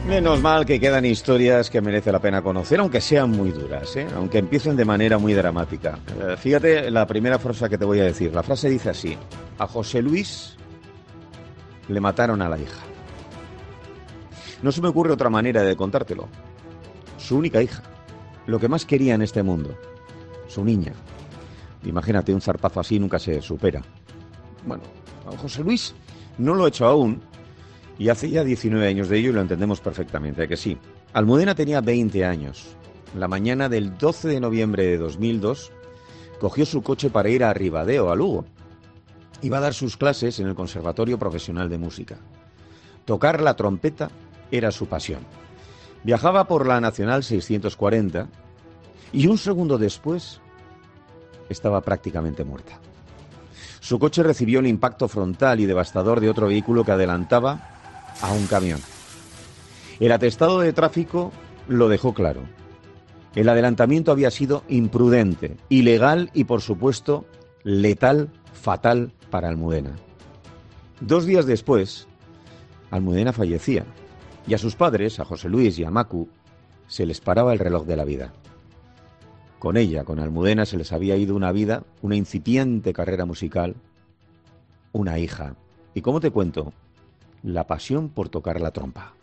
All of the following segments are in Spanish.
Menos mal que quedan historias que merece la pena conocer, aunque sean muy duras, ¿eh? Aunque empiecen de manera muy dramática. Fíjate la primera frase que te voy a decir. La frase dice así: a José Luis le mataron a la hija. No se me ocurre otra manera de contártelo. Su única hija. Lo que más quería en este mundo. Su niña. Imagínate, un zarpazo así nunca se supera. Bueno, a José Luis no lo ha hecho aún. Y hace ya 19 años de ello y lo entendemos perfectamente, ¿a que sí? Almudena tenía 20 años. La mañana del 12 de noviembre de 2002 cogió su coche para ir a Ribadeo, a Lugo. Iba a dar sus clases en el Conservatorio Profesional de Música. Tocar la trompeta era su pasión. Viajaba por la Nacional 640 y un segundo después estaba prácticamente muerta. Su coche recibió el impacto frontal y devastador de otro vehículo que adelantaba a un camión. El atestado de tráfico lo dejó claro. El adelantamiento había sido imprudente, ilegal y, por supuesto, letal, fatal para Almudena. 2 días después, Almudena fallecía y a sus padres, a José Luis y a Macu, se les paraba el reloj de la vida. Con ella, con Almudena, se les había ido una vida, una incipiente carrera musical, una hija. ¿Y cómo te cuento? La pasión por tocar la trompa.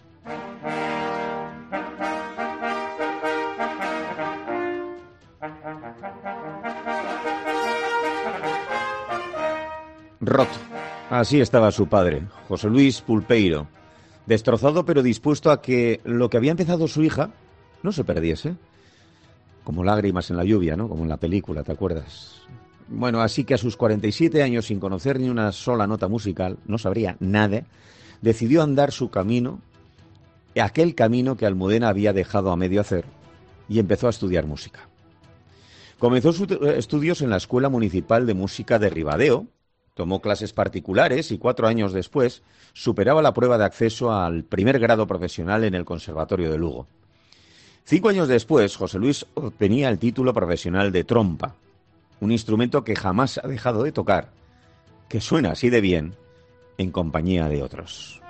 Roto. Así estaba su padre, José Luis Pulpeiro, destrozado pero dispuesto a que lo que había empezado su hija no se perdiese. Como lágrimas en la lluvia, ¿no? Como en la película, ¿te acuerdas? Bueno, así que a sus 47 años, sin conocer ni una sola nota musical, no sabría nada, decidió andar su camino, aquel camino que Almudena había dejado a medio hacer, y empezó a estudiar música. Comenzó sus estudios en la Escuela Municipal de Música de Ribadeo, tomó clases particulares y 4 años después superaba la prueba de acceso al primer grado profesional en el Conservatorio de Lugo. 5 años después, José Luis obtenía el título profesional de trompa, un instrumento que jamás ha dejado de tocar, que suena así de bien en compañía de otros.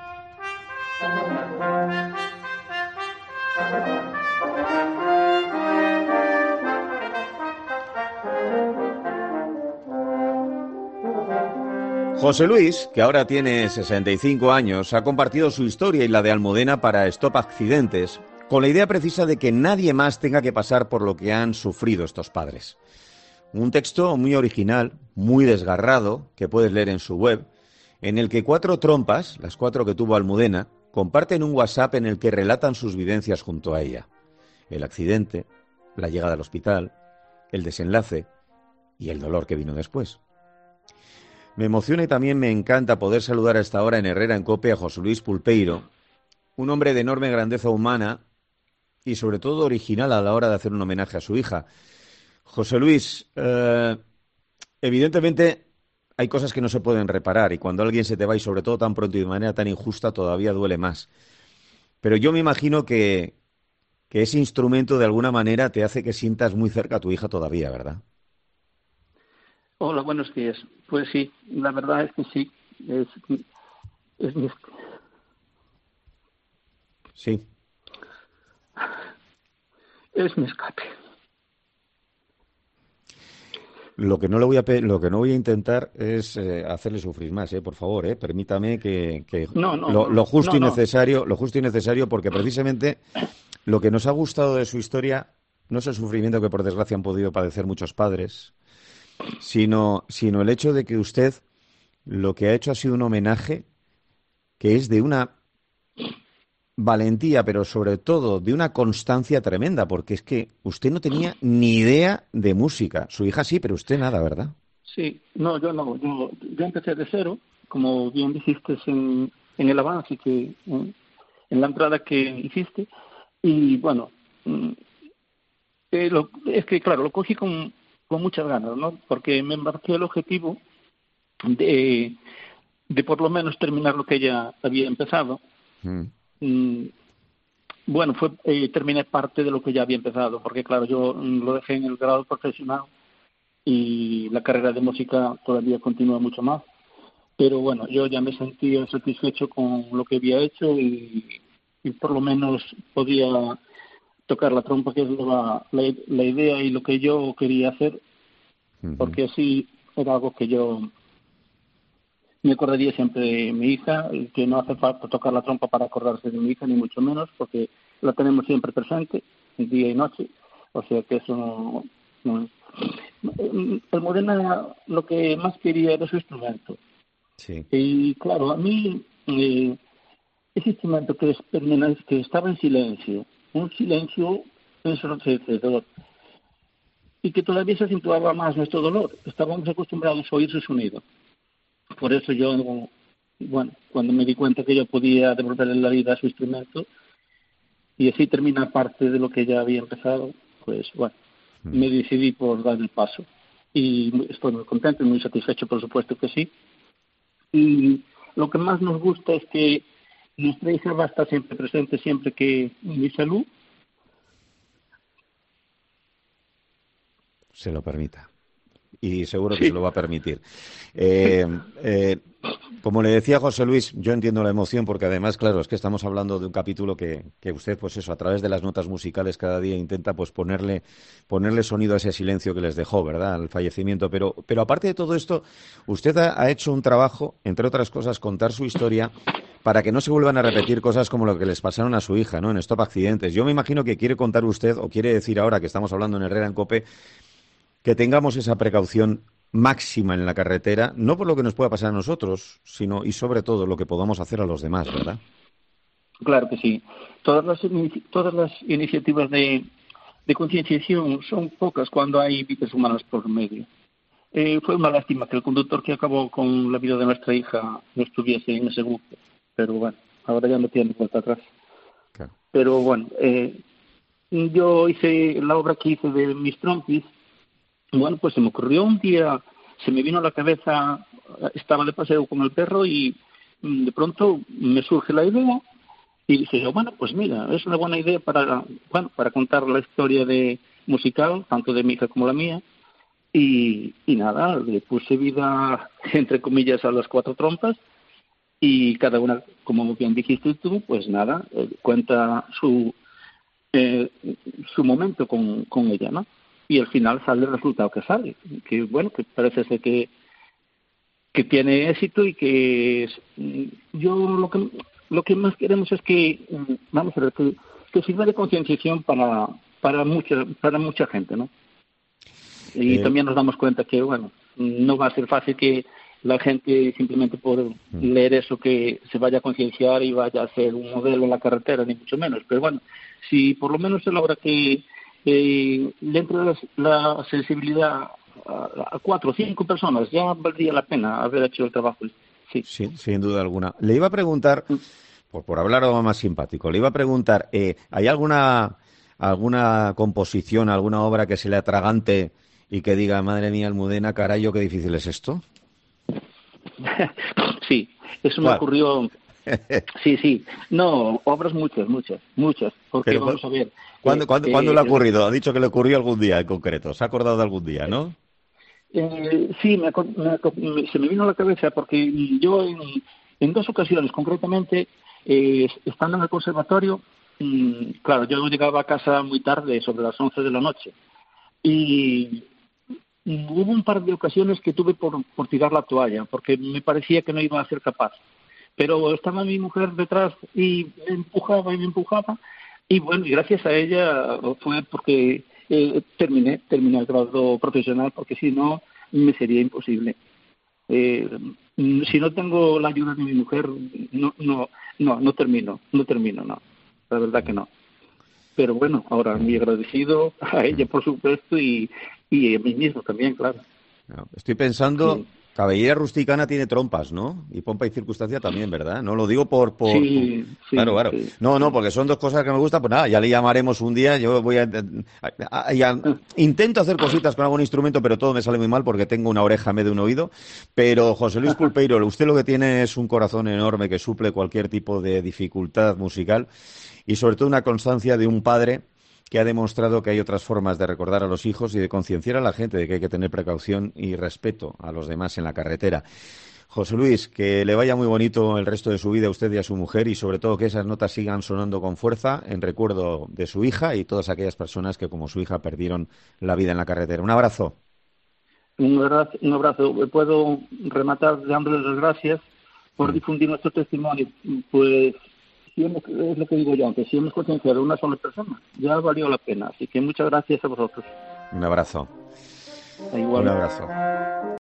José Luis, que ahora tiene 65 años, ha compartido su historia y la de Almudena para Stop Accidentes, con la idea precisa de que nadie más tenga que pasar por lo que han sufrido estos padres. Un texto muy original, muy desgarrado, que puedes leer en su web, en el que 4 trompas, las 4 que tuvo Almudena, comparten un WhatsApp en el que relatan sus vivencias junto a ella. El accidente, la llegada al hospital, el desenlace y el dolor que vino después. Me emociona y también me encanta poder saludar a esta hora en Herrera en Cope a José Luis Pulpeiro, un hombre de enorme grandeza humana y sobre todo original a la hora de hacer un homenaje a su hija. José Luis, evidentemente hay cosas que no se pueden reparar y cuando alguien se te va y sobre todo tan pronto y de manera tan injusta todavía duele más. Pero yo me imagino que ese instrumento de alguna manera te hace que sientas muy cerca a tu hija todavía, ¿verdad? Hola, buenos días. Pues sí, la verdad es que sí. Es mi, Sí. es mi escape. Lo que no voy a intentar es hacerle sufrir más, por favor, permítame que No, no, lo justo no, y no. necesario, porque precisamente lo que nos ha gustado de su historia no es el sufrimiento que por desgracia han podido padecer muchos padres, sino el hecho de que usted lo que ha hecho ha sido un homenaje que es de una valentía, pero sobre todo de una constancia tremenda, porque es que usted no tenía ni idea de música. Su hija sí, pero usted nada, ¿verdad? Sí, no, yo no. Yo empecé de cero, como bien dijiste en el avance, en la entrada que hiciste. Y bueno, es que claro, lo cogí con muchas ganas, ¿no? Porque me marqué el objetivo de, de por lo menos terminar lo que ella había empezado. Mm. Mm, Bueno, terminé parte de lo que ya había empezado, porque claro, yo lo dejé en el grado profesional y la carrera de música todavía continúa mucho más. Pero bueno, yo ya me sentía satisfecho con lo que había hecho y y por lo menos podía tocar la trompa, que es la idea y lo que yo quería hacer, porque así era algo que yo me acordaría siempre de mi hija, que no hace falta tocar la trompa para acordarse de mi hija, ni mucho menos, porque la tenemos siempre presente, día y noche, o sea que eso no. El Modena lo que más quería era su instrumento. Sí. Y claro, a mí ese instrumento que estaba en silencio, un silencio ensordecedor, y que todavía se acentuaba más nuestro dolor. Estábamos acostumbrados a oír su sonido. Por eso yo, bueno, cuando me di cuenta que yo podía devolverle la vida a su instrumento, y así termina parte de lo que ya había empezado, pues bueno, me decidí por dar el paso. Y estoy muy contento y muy satisfecho, por supuesto que sí. Y lo que más nos gusta es que nuestra hija va a estar siempre presente, siempre que mi salud se lo permita. Y seguro que se lo va a permitir. Como le decía José Luis, yo entiendo la emoción porque además, claro, es que estamos hablando de un capítulo que usted, pues eso, a través de las notas musicales cada día intenta pues ponerle sonido a ese silencio que les dejó, ¿verdad?, al fallecimiento. Pero aparte de todo esto, usted ha hecho un trabajo, entre otras cosas, contar su historia para que no se vuelvan a repetir cosas como lo que les pasaron a su hija, ¿no?, en Stop Accidentes. Yo me imagino que quiere contar usted, o quiere decir ahora que estamos hablando en Herrera en COPE, que tengamos esa precaución máxima en la carretera, no por lo que nos pueda pasar a nosotros, sino y sobre todo lo que podamos hacer a los demás, ¿verdad? Claro que sí. Todas las iniciativas de concienciación son pocas cuando hay vidas humanas por medio. Fue una lástima que el conductor que acabó con la vida de nuestra hija no estuviese en ese grupo, pero bueno, ahora ya no tiene vuelta atrás. Claro. Pero bueno, yo hice la obra que hice de mis trompis. Bueno, pues se me ocurrió un día, se me vino a la cabeza, estaba de paseo con el perro y de pronto me surge la idea y dije yo, bueno, pues mira, es una buena idea para contar la historia musical, tanto de mi hija como la mía, y nada, le puse vida, entre comillas, a las 4 trompas y cada una, como bien dijiste tú, pues nada, cuenta su momento con ella, ¿no? Y al final sale el resultado que sale, que bueno, que parece ser que tiene éxito y que yo lo que más queremos es que, vamos a ver, que sirva de concienciación para mucha gente, ¿no? Y también nos damos cuenta que, bueno, no va a ser fácil que la gente simplemente por leer eso que se vaya a concienciar y vaya a hacer un modelo en la carretera, ni mucho menos, pero bueno, si por lo menos se logra que dentro de la sensibilidad a 4 o 5 personas, ya valdría la pena haber hecho el trabajo. Sí, sin duda alguna. Le iba a preguntar, por hablar algo más simpático, le iba a preguntar, ¿hay alguna composición, alguna obra que se le atragante y que diga, madre mía, Almudena, carayo, qué difícil es esto? Sí, eso me ocurrió. Sí. No, obras muchas. Porque pero, vamos a ver. ¿Cuándo le ha ocurrido? Ha dicho que le ocurrió algún día en concreto. ¿Se ha acordado de algún día, no? Sí, se me vino a la cabeza porque yo en 2 ocasiones, concretamente, estando en el conservatorio, claro, yo llegaba a casa muy tarde, sobre las 11 de la noche, y hubo un par de ocasiones que tuve por tirar la toalla, porque me parecía que no iba a ser capaz. Pero estaba mi mujer detrás y me empujaba, y bueno, y gracias a ella fue porque terminé el grado profesional, porque si no me sería imposible. Si no tengo la ayuda de mi mujer, no termino, no, la verdad que no. Pero bueno, ahora muy agradecido a ella, por supuesto, y a mí mismo también, claro. Estoy pensando... Sí. Cabellera rusticana tiene trompas, ¿no? Y pompa y circunstancia también, ¿verdad? No lo digo por... Sí, claro. Sí, no, porque son 2 cosas que me gustan. Pues nada, ya le llamaremos un día. Yo voy intento hacer cositas con algún instrumento, pero todo me sale muy mal porque tengo una oreja en vez de un oído. Pero José Luis Pulpeiro, usted lo que tiene es un corazón enorme que suple cualquier tipo de dificultad musical y sobre todo una constancia de un padre que ha demostrado que hay otras formas de recordar a los hijos y de concienciar a la gente de que hay que tener precaución y respeto a los demás en la carretera. José Luis, que le vaya muy bonito el resto de su vida a usted y a su mujer y sobre todo que esas notas sigan sonando con fuerza en recuerdo de su hija y todas aquellas personas que como su hija perdieron la vida en la carretera. Un abrazo. Un abrazo. Puedo rematar dándoles las gracias por difundir nuestro testimonio. Pues es lo que digo yo antes, si hemos concienciado a una sola persona, ya valió la pena. Así que muchas gracias a vosotros. Un abrazo. Igual. Un abrazo.